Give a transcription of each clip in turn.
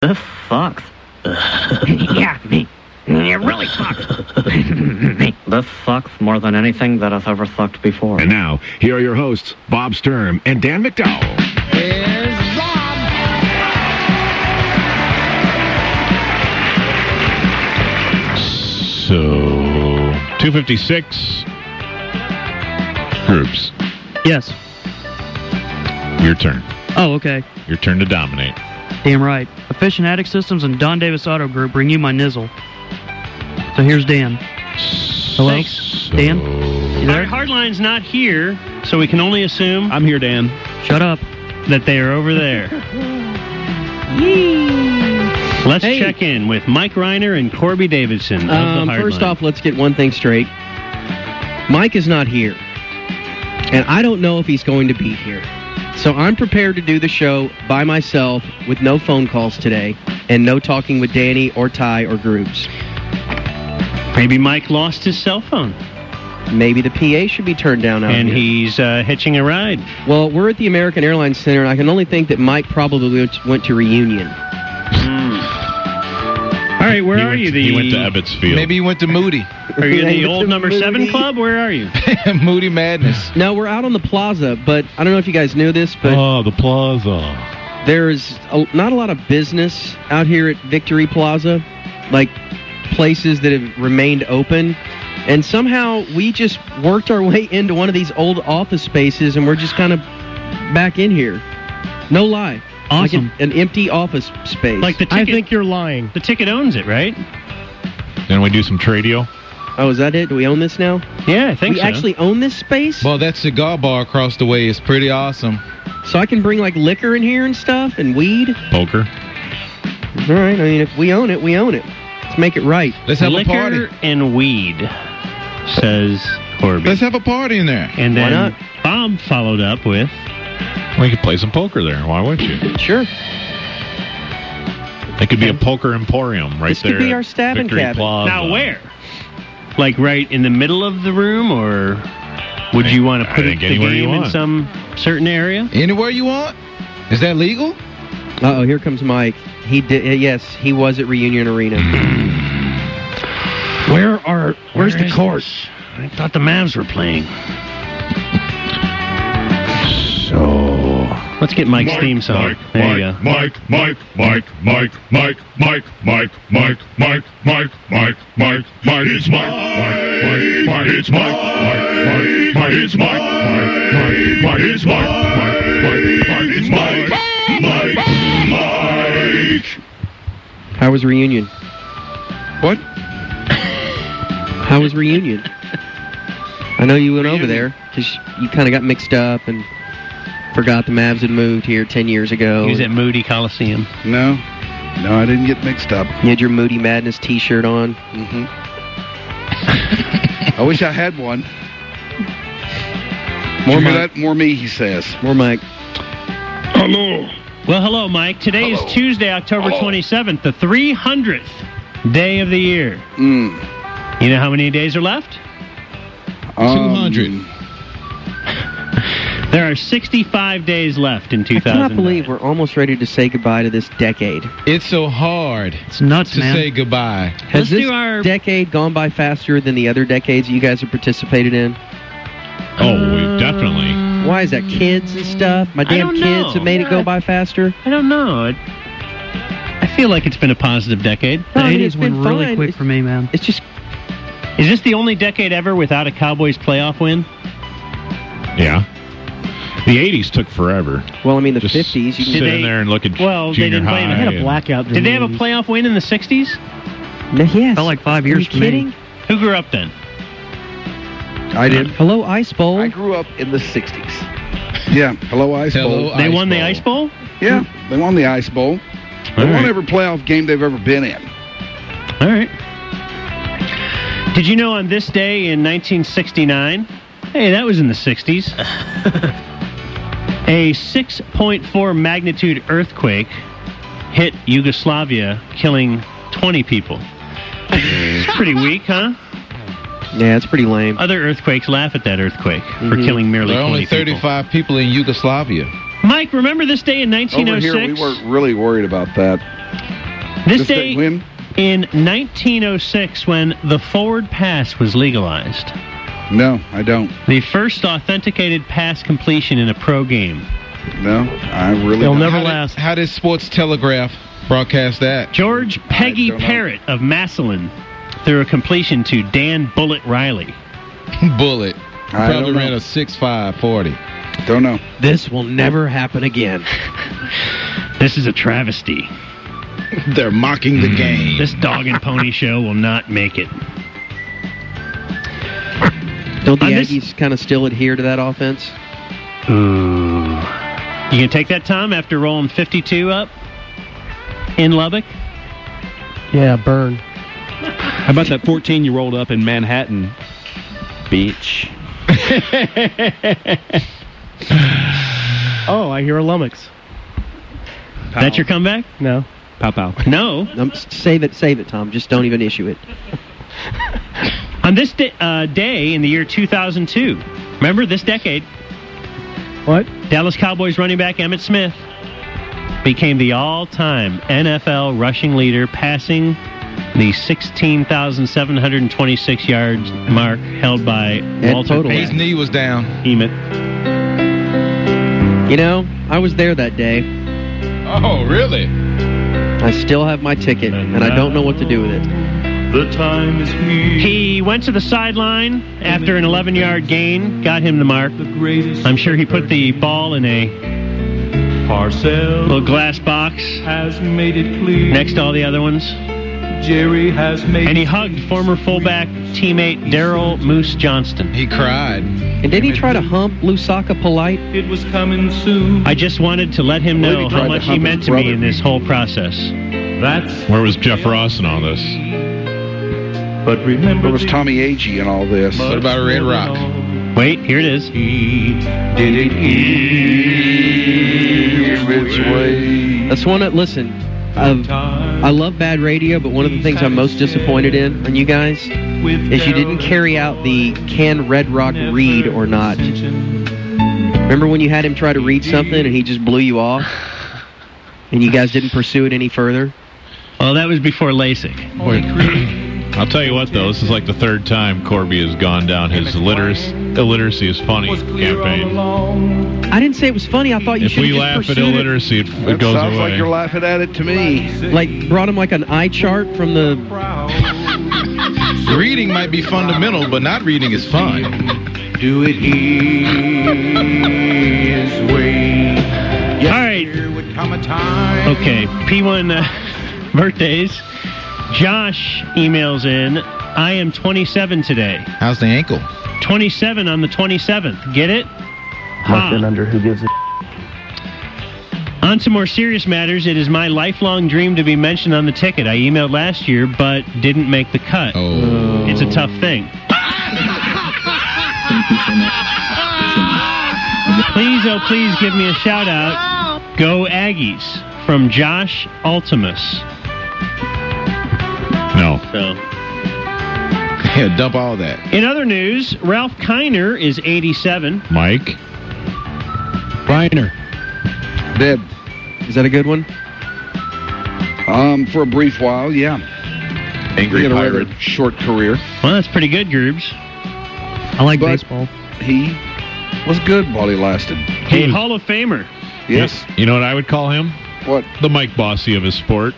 This sucks. Yeah, it really sucks. This sucks more than anything that has ever sucked before. And now, here are your hosts, Bob Sturm and Dan McDowell. Here's Bob. So, 256 groups. Yes. Your turn. Oh, okay. Your turn to dominate. Damn right. Efficient Attic Systems and Don Davis Auto Group bring you my nizzle. So here's Dan. Hello? Thanks. Dan? You there? Hardline's not here, so we can only assume... I'm here, Dan. Shut up. ...that they are over there. Let's check in with Mike Reiner and Corby Davidson of the Hardline. First off, let's get one thing straight. Mike is not here. And I don't know if he's going to be here. So I'm prepared to do the show by myself with no phone calls today and no talking with Danny or Ty or Groups. Maybe Mike lost his cell phone. Maybe the PA should be turned down out and here. He's hitching a ride. Well, we're at the American Airlines Center, and I can only think that Mike probably went to Reunion. All right, where are you? He went to Ebbets Field. Maybe he went to Moody. Are you in the old number 7 club? Where are you? Moody Madness. No, we're out on the plaza, but I don't know if you guys knew this, but... Oh, the plaza. There's not a lot of business out here at Victory Plaza, like places that have remained open. And somehow we just worked our way into one of these old office spaces, and we're just kind of back in here. No lie. Awesome. Like an empty office space. Like the ticket, I think you're lying. The ticket owns it, right? Then we do some tradio. Oh, is that it? Do we own this now? Yeah, I think we so. actually own this space? Well, that cigar bar across the way is pretty awesome. So I can bring, like, liquor in here and stuff and weed? Poker. All right. I mean, if we own it, we own it. Let's make it right. Let's have Liquor a party. and weed, says Corby. Let's have a party in there. And then Why not? Bob followed up with... We could play some poker there. Why wouldn't you? Sure. It could be a poker emporium right This there. could be at our stabbing Victory cabin. Plaza. Now where? Like right in the middle of the room, or would you want to put think the anywhere you game in want. some certain area? Anywhere you want? Is that legal? Uh-oh, here comes Mike. He did. Yes, he was at Reunion Arena. Where's the court? I thought the Mavs were playing. So... Let's get Mike's theme song. There you go. Mike. It's Mike. How was Reunion? What? How was Reunion? I know you went over there because you kind of got mixed up and forgot the Mavs had moved here 10 years ago. He was at Moody Coliseum. No, I didn't get mixed up. You had your Moody Madness T-shirt on. Mm-hmm. I wish I had one. More Mike. More me, he says. More Mike. Hello. Well, hello, Mike. Today is Tuesday, October 27th, the 300th day of the year. You know how many days are left? 200. There are 65 days left in I 2000. cannot believe we're almost ready to say goodbye to this decade. It's so hard It's nuts, to man. say goodbye. Has Let's this do our- decade gone by faster than the other decades you guys have participated in? Oh, we definitely. Why is that? Kids and stuff? My I damn don't kids know. have made it go by faster? I don't know. I feel like it's been a positive decade. The No, I mean, 80s it's been went really fine. quick for me, man. It's just... Is this the only decade ever without a Cowboys playoff win? Yeah. The 80s took forever. Well, I mean, the Just 50s... You sit can, Did they- in there and look at Well, they junior didn't play in- high. they had a and- blackout. Did they have a playoff win in the 60s? No, yes. Felt like 5 Are years you to me. kidding? Who grew up then? I did. Hello, Ice Bowl. I grew up in the 60s. Yeah, hello Ice Bowl. They won the Ice Bowl? Yeah, they won the Ice Bowl. They All won right. every playoff game they've ever been in. All right. Did you know on this day in 1969, hey, that was in the 60s, a 6.4 magnitude earthquake hit Yugoslavia, killing 20 people. It's pretty weak, huh? Yeah, it's pretty lame. Other earthquakes laugh at that earthquake for killing merely There are 20 only people. 35 people in Yugoslavia. Mike, remember this day in Over 1906? here, we weren't really worried about that. This day in 1906, when the forward pass was legalized. No, I don't. The first authenticated pass completion in a pro game. No, I really It'll don't. never last. How did Sports Telegraph broadcast that? George Peggy don't know. Parrott of Massillon threw a completion to Dan Bullet Riley. Bullet. I Probably don't know. ran a 6.5 40. Don't know. This will never happen again. This is a travesty. They're mocking the game. This dog and pony show will not make it. Don't the On this- Aggies kind of still adhere to that offense? Ooh. You can take that, Tom, after rolling 52 up in Lubbock? Yeah, burn. How about that 14 you rolled up in Manhattan Beach? Oh, I hear a lummox. That's your comeback? No. Pow pow. No. Save it, Tom. Just don't even issue it. On this day in the year 2002, remember this decade, What? Dallas Cowboys running back Emmitt Smith became the all-time NFL rushing leader, passing the 16,726 yards mark held by Walter Total. His knee was down. Emmett. You know, I was there that day. Oh, really? I still have my ticket, and I don't know what to do with it. The time is here. He went to the sideline after an 11-yard gain, got him the mark. I'm sure he put the ball in a Parcells little glass box has made it clear. next to all the other ones. Jerry has made And he hugged former fullback teammate Daryl Moose Johnston. He cried. And did he try to hump Lusaka Polite? it was coming soon. I just wanted to let him Well, know he how tried to much he hump his meant to me brother. in this whole process. That's Where was Jeff Ross in all this? but remember There was Tommy Agee in all this. What about Red Rock? Wait, here it is. He did it his way. That's one that, listen, I love bad radio, but one of the things I'm most disappointed in on you guys is you didn't carry out the can Red Rock read or not. Remember when you had him try to read something and he just blew you off? And you guys didn't pursue it any further? Well, that was before LASIK. I'll tell you what, though, this is like the third time Corby has gone down his illiteracy is funny campaign. I didn't say it was funny. I thought you If should we have laugh just at pursued illiteracy, it That goes sounds away. like you're laughing at it to me. it. Like, brought him like an eye chart from the... Reading might be fundamental, but not reading is fun. Do it his way. All right. There would come a time. Okay, P1 birthdays. Josh emails in, I am 27 today. How's the ankle? 27 on the 27th. Get it? Mark then under who gives a On to more serious matters. It is my lifelong dream to be mentioned on the ticket. I emailed last year, but didn't make the cut. Oh. It's a tough thing. Please, oh please, give me a shout out. Go Aggies from Josh Ultimus. No. So, Yeah, dump all that. in other news, Ralph Kiner is 87. Mike? Reiner. Dead. Is that a good one? For a brief while, yeah. Angry He had a Pirate. rather short career. Well, that's pretty good, Gerbs. I like But- baseball. He was good while he lasted. Hey, Hall of Famer. Yes. You know what I would call him? What? The Mike Bossy of his sport.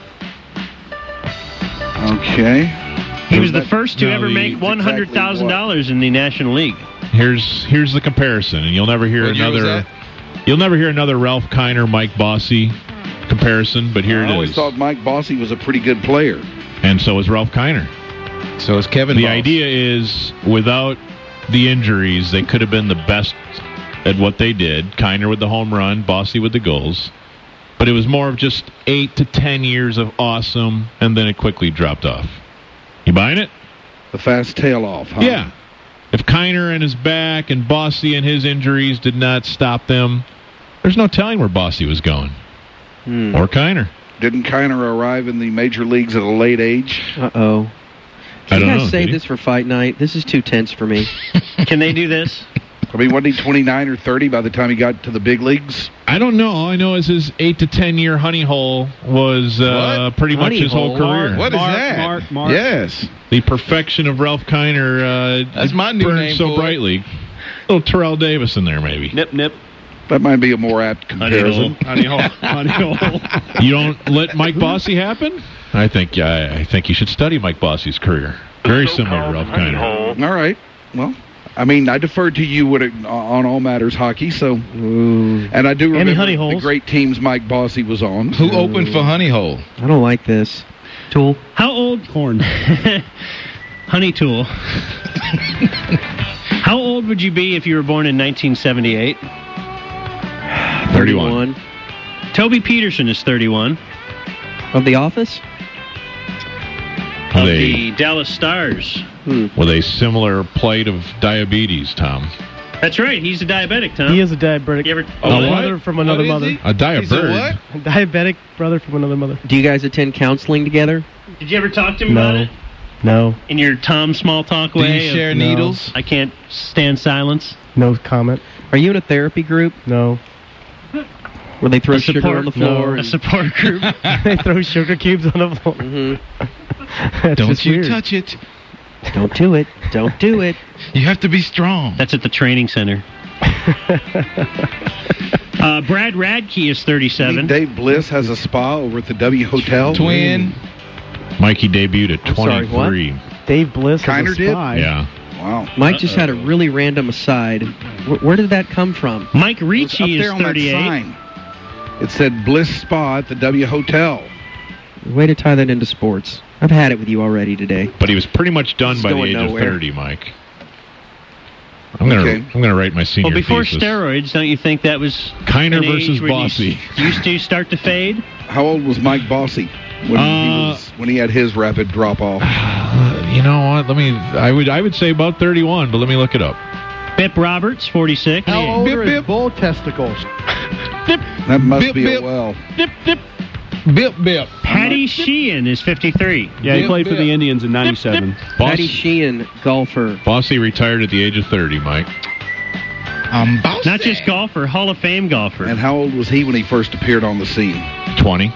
Okay. He was the first to No, ever the- make $100,000 in the National League. Here's the comparison, and you'll never hear What year was another. that? You'll never hear another Ralph Kiner, Mike Bossy comparison, but here I it always is. thought Mike Bossy was a pretty good player. And so is Ralph Kiner. So it's Kevin The Boss. idea is, without the injuries, they could have been the best at what they did. Kiner with the home run, Bossy with the goals. But it was more of just 8 to 10 years of awesome, and then it quickly dropped off. You buying it? The fast tail off, huh? Yeah. If Kiner and his back and Bossy and his injuries did not stop them, there's no telling where Bossy was going. Or Kiner. Didn't Kiner arrive in the major leagues at a late age? Uh-oh. I Can you don't guys know, save did he? this for fight night? This is too tense for me. Can they do this? I mean, wasn't he 29 or 30 by the time he got to the big leagues? I don't know. All I know is his 8 to 10 year honey hole was pretty much his whole career. What is that? Mark. Yes. The perfection of Ralph Kiner. That's my new burned name so for it. brightly. Little Terrell Davis in there, maybe. Nip. That might be a more apt comparison. Honey hole. You don't let Mike Bossy happen? I think you should study Mike Bossy's career. Very similar to Ralph Kiner. All right. Well, I mean, I deferred to you on all matters hockey, so. And I do remember honey the holes? great teams Mike Bossy was on. Who opened for Honey Hole? I don't like this. Tool. How old? Corn. Honey Tool. How old would you be if you were born in 1978? 31. Toby Peterson is 31. Of The Office? Of They- the Dallas Stars. With a similar plight of diabetes, Tom. That's right. He's a diabetic, Tom. He is a diabetic. You ever? brother from another What is mother. he? A diabird. What? A diabetic brother from another mother. Do you guys attend counseling together? Did you ever talk to him about it? No. In your Tom small talk Do way? you share of, needles? I can't stand silence. No comment. Are you in a therapy group No. where they throw A sugar support- on the floor? A and- support group. They throw sugar cubes on the floor. Mhm. That's Don't just you weird. touch it. Don't do it. Don't do it. You have to be strong. That's at the training center. Brad Radke is 37. Dave Bliss has a spa over at the W Hotel. Twin. Mikey debuted at I'm sorry, 23. Dave Bliss is Kiner a did? spy. Yeah. Wow. Mike just had a really random aside. Where did that come from? Mike It was up Ricci is there on that 38. sign. It said Bliss Spa at the W Hotel. Way to tie that into sports. I've had it with you already today. But he was pretty much done It's by the going age nowhere. of 30, Mike. I'm gonna write my senior Well, before thesis. steroids, don't you think that was Kiner an age versus where you Bossy. used to start to fade? How old was Mike Bossy when he had his rapid drop off? You know what? I would say about 31, but let me look it up. Bip Roberts, 46. How old Bip, are his bip. bull testicles? That must Bip, be bip. a well. Bip, bip. Patty Sheehan is 53. Yeah, he Bip, played for bip. the Indians in 97. Patty Sheehan, golfer. Bossy retired at the age of 30, Mike. I'm bossy. Not just golfer, Hall of Fame golfer. And how old was he when he first appeared on the scene? 20.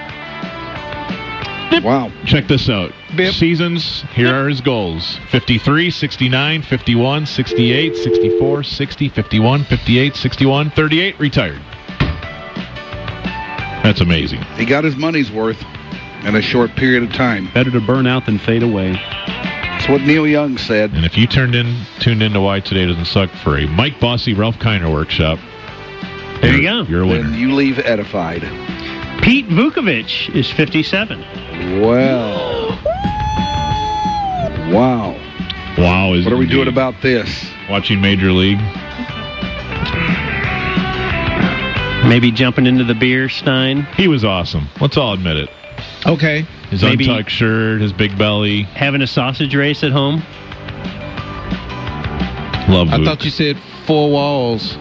Wow. Check this out. Bip. Seasons, here are his goals. 53, 69, 51, 68, 64, 60, 51, 58, 61, 38, retired. That's amazing. He got his money's worth in a short period of time. Better to burn out than fade away. That's what Neil Young said. And if you tuned in to Why Today Doesn't Suck for a Mike Bossy, Ralph Kiner workshop, There you go. You're a winner. Then you leave edified. Pete Vukovich is 57. Well. Wow. Wow. What are we doing about this? Watching Major League? Maybe jumping into the beer stein. He was awesome. Let's all admit it. Okay. His Maybe- untucked shirt, his big belly. Having a sausage race at home. Love I Luke. thought you said 4 walls.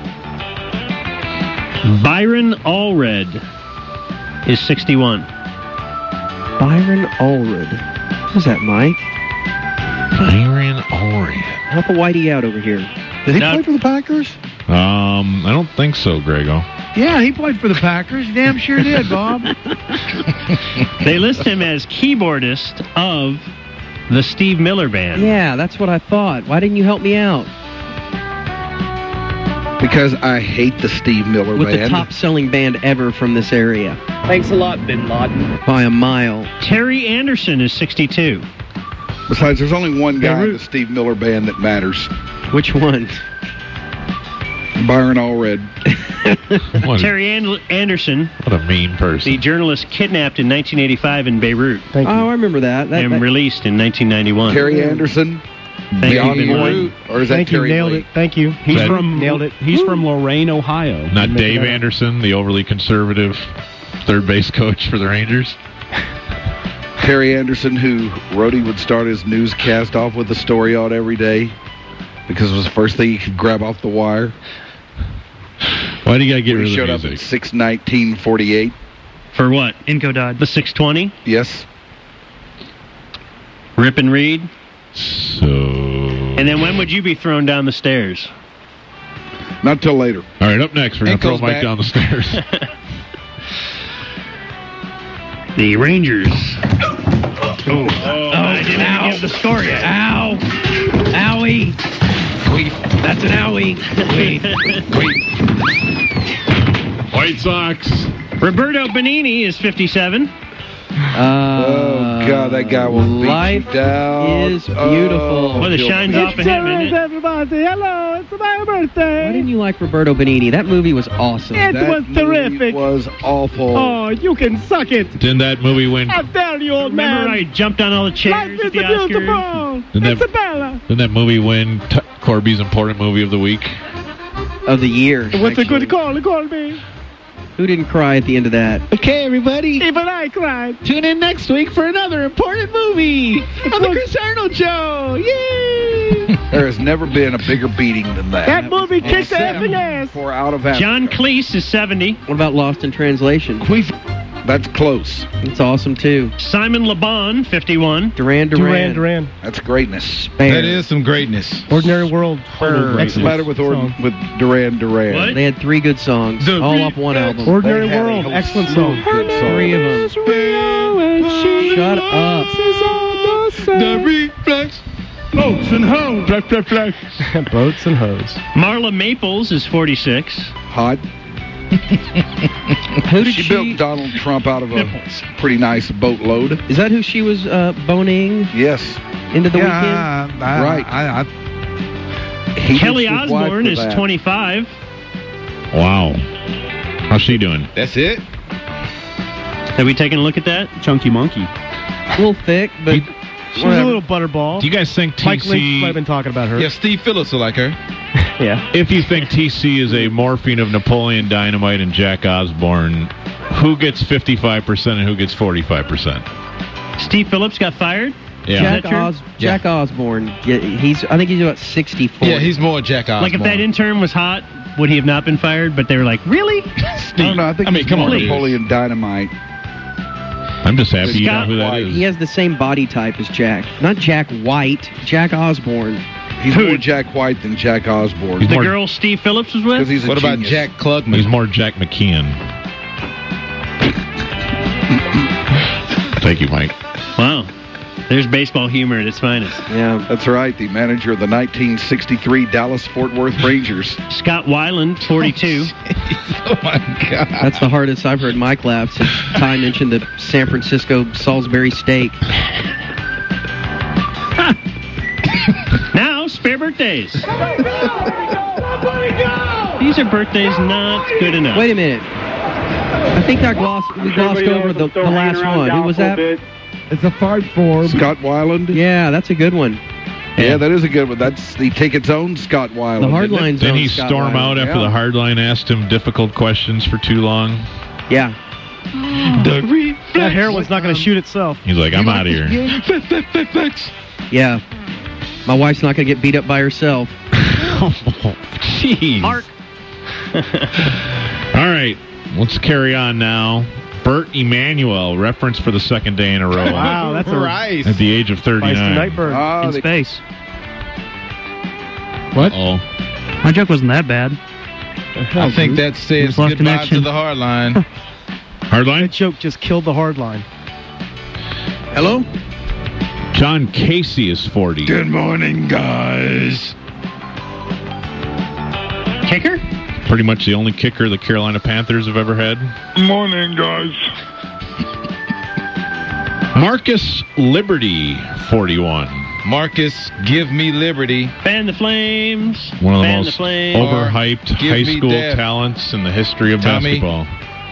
Byron Allred is 61. Byron Allred. Who's that, Mike? Byron Allred. Help a whitey out over here. Did he Now- play for the Packers? I don't think so, Grego. Yeah, he played for the Packers. Damn sure did, Bob. They list him as keyboardist of the Steve Miller Band. Yeah, that's what I thought. Why didn't you help me out? Because I hate the Steve Miller With the Band. top-selling band ever from this area. Thanks a lot, Bin Laden. By a mile. Terry Anderson is 62. Besides, there's only one guy in Beirut. the Steve Miller Band that matters. Which one? Byron Allred. What a, Terry Anderson, what a mean person. the journalist kidnapped in 1985 in Beirut Thank you. Oh, I remember that. and released in 1991. Terry Anderson. Thank you, Beyond Bin the Laden. Root, or is that Thank you. Terry Nailed Lee? it. Thank you. He's That- from Nailed it. He's from Lorain, Ohio. Not Make Dave it up. Anderson, the overly conservative third base coach for the Rangers. Terry Anderson, who Rhodey would start his newscast off with a story on every day because it was the first thing he could grab off the wire. Why do you got to get He rid showed of up the at music? 6/19/48. For what? Inco died. The 620? Yes. Rip and read? So... And then when would you be thrown down the stairs? Not till later. All right, up next, we're going to throw Echo's Mike back. down the stairs. The Rangers. I didn't even give the score yet. Ow! Owie! That's an owie. White Sox. Roberto Benigni is 57. Oh, God, that guy will beat Life you down. is beautiful. Well, the shine's off of him, isn't it? everybody. Hello, it's my birthday. Why didn't you like Roberto Benigni? That movie was awesome. It That was movie terrific. was awful. Oh, you can suck it. Didn't that movie win? How dare you, old Remember man. I jumped on all the Life chairs is at the Oscars? beautiful. Didn't It's that- a bella. Didn't that movie win Corby's Important Movie of the Week? Of the year. It was a good call, Colby. Who didn't cry at the end of that? Okay, everybody. Even I cried. Tune in next week for another important movie on the Chris Arnold Show. Yay! There has never been a bigger beating than that. That movie kicked the Except effing ass. for Out of Africa. John Cleese is 70. What about Lost in Translation? That's close. It's awesome, too. Simon Le Bon, 51. Duran Duran. Duran. That's greatness. That is some greatness. Ordinary World. What's the matter with Duran Duran? What? They had 3 good songs, all off one album. Ordinary They had a World. whole Excellent slew of song. good songs. 3 of them. Shut up. The reflex. Boats and hoes. Boats and hoes. Marla Maples is 46. Hot. Who did She built Donald Trump out of a pretty nice boatload. Is that who she was boning Yes. into the weekend? Right. He Kelly ditched his wife Osbourne for is that. 25. Wow. How's she doing? That's it. Have we taken a look at that? Chunky Monkey. A little thick, but She's a little butterball. Do you guys think Mike Lynch might have TC... been talking about her. Yeah, Steve Phillips will like her. Yeah. If you think TC is a morphine of Napoleon Dynamite and Jack Osborne, who gets 55% and who gets 45%? Steve Phillips got fired? Yeah. Jack Osborne. Yeah, I think he's about 64. Yeah, he's more Jack Osborne. Like if that intern was hot, would he have not been fired? But they were like, really? I don't know. I think mean, it's come more on, dude. Napoleon Dynamite. I'm just happy you know Scott who that White. is. He has the same body type as Jack. Not Jack White, Jack Osborne. He's more Jack White than Jack Osborne. He's The more- girl Steve Phillips was Because with? he's a What about genius. Jack Klugman? He's more Jack McKeon. Thank you, Mike. Wow. There's baseball humor at its finest. Yeah. That's right. The manager of the 1963 Dallas-Fort Worth Rangers. Scott Weiland, 42. Oh, my God. That's the hardest I've heard Mike laugh since Ty mentioned the San Francisco Salisbury steak. Now, spare birthdays. These are birthdays not good enough. Wait a minute. I think we glossed over the last one. Who was that? It's a fart form. Scott Weiland. Yeah, that's a good one. Yeah, that is a good one. That's the take its own Scott Weiland. The isn't it? Hardline Didn't he Scott storm Weiland. out after the Hardline asked him difficult questions for too long? Yeah. That heroin's not going to shoot itself. He's like, I'm out of here. Yeah. My wife's not going to get beat up by herself. Jeez. Mark. All right, let's carry on now. Bert Emanuel, reference for the second day in a row. Wow, that's a Rice. At the age of 39. Feisty Nightbird. Ah, In they- space. What? Oh, My joke wasn't that bad. I think that says Just lost goodbye connection. to the hard line. Hardline? That joke just killed the hard line. Hello? John Casey is 40. Good morning, guys. Kicker? Pretty much the only kicker the Carolina Panthers have ever had. Morning, guys. Marcus Liberty, 41. Marcus, give me liberty. Fan the Flames. One of the Fan most the Flames. overhyped Give high me school death. talents in the history of Tommy. basketball.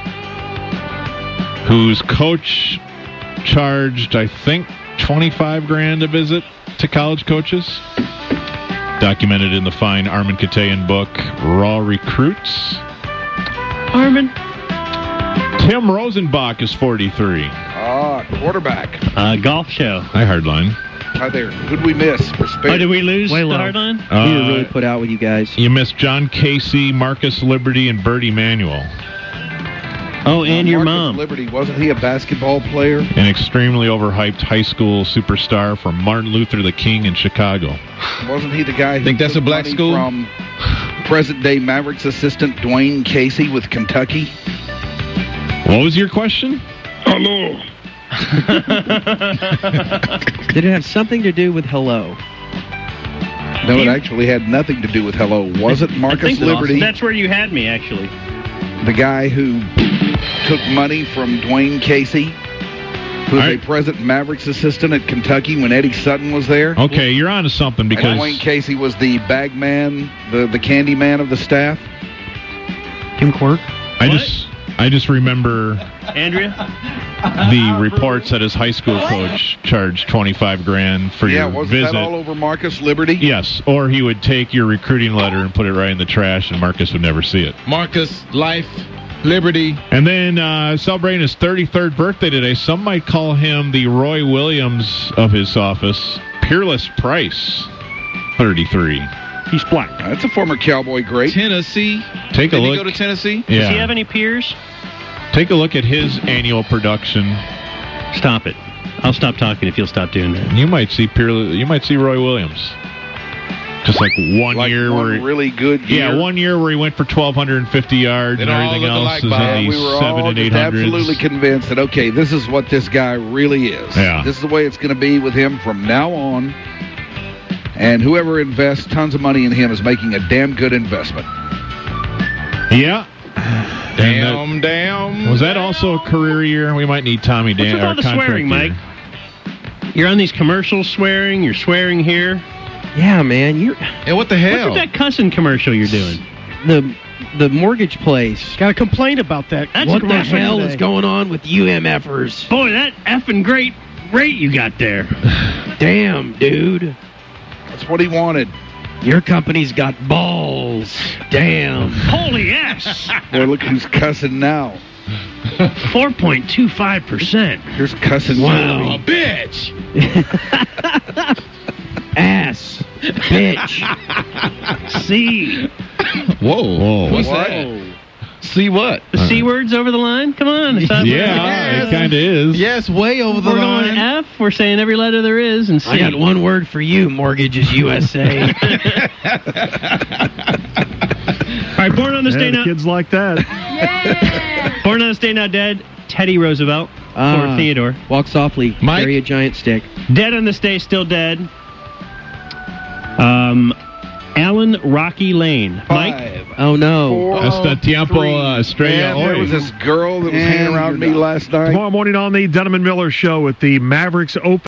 Whose coach charged, I think, $25,000 a visit to college coaches. Documented in the fine Armin Katayan book, Raw Recruits. Armin. Tim Rosenbach is 43. Ah, quarterback. Golf show. Hi, Hardline. Hi there. Who'd we miss? For Oh, did we lose Way the low. hard line? We were really put out with you guys. You missed John Casey, Marcus Liberty, and Bert Emanuel. Oh, and your Marcus mom. Liberty, wasn't he a basketball player? An extremely overhyped high school superstar from Martin Luther the King in Chicago. Wasn't he the guy who Think that's took a black money school? from present-day Mavericks assistant Dwayne Casey with Kentucky? What was your question? Hello. Did it have something to do with hello? No, it actually had nothing to do with hello. Was it Marcus Liberty, That's where you had me, actually. the guy who took money from Dwayne Casey, who was a present Mavericks assistant at Kentucky when Eddie Sutton was there? Okay, you're on to something And because Dwayne Casey was the bag man, the candy man of the staff. Tim Quirk. I just remember Andrea? the reports that his high school coach charged $25,000 for Yeah, your wasn't visit. that all over Marcus Liberty? Yes, or he would take your recruiting letter and put it right in the trash, and Marcus would never see it. Marcus, life, liberty. And then celebrating his 33rd birthday today, some might call him the Roy Williams of his office, Peerless Price, 33. He's black. That's a former Cowboy great. Tennessee. Take a Did look. he go to Tennessee? Yeah. Does he have any peers? Take a look at his annual production. Stop it. I'll stop talking if you'll stop doing that. You might see You might see Roy Williams. Just like one year one where really good year. Yeah, 1 year where he went for 1,250 yards They and don't all everything look else alike, is Bob. in the We were 700 all and just 800s. absolutely convinced that, okay, this is what this guy really is. Yeah. This is the way it's going to be with him from now on. And whoever invests tons of money in him is making a damn good investment. Yeah. Damn. Was that also a career year? We might need Tommy What's Dan. with all the swearing, Mike? You're on these commercials swearing. You're swearing here. Yeah, man. And what the hell? What's with that cussing commercial you're doing? The mortgage place. Got a complaint about that. That's What a the commercial hell today. is going on with UMFers? Boy, that effing great rate you got there. Damn, dude. That's what he wanted. Your company's got balls. Damn. Holy ass! Boy, look who's cussing now. 4.25%. Here's cussing. Wow. Bitch. Ass. Bitch. C. Whoa. What's What? that? See what? The C word's over the line? Come on. It's not Yeah, it kind of is. Yes, way over the We're line. going F. We're saying every letter there is. And C. I got one word for you, Mortgages USA. All right, born on this day the now. kids like that. Born on this day now dead. Teddy Roosevelt. Or Theodore. Walk softly. Mike? Carry a giant stick. Dead on this day, still dead. Alan Rocky Lane. Mike? 5, Oh, no. 4, Hasta tiempo 3, estrella and there hoy. was this girl that was hanging around me last night. Tomorrow morning on the Dunham and Miller Show at the Mavericks Open.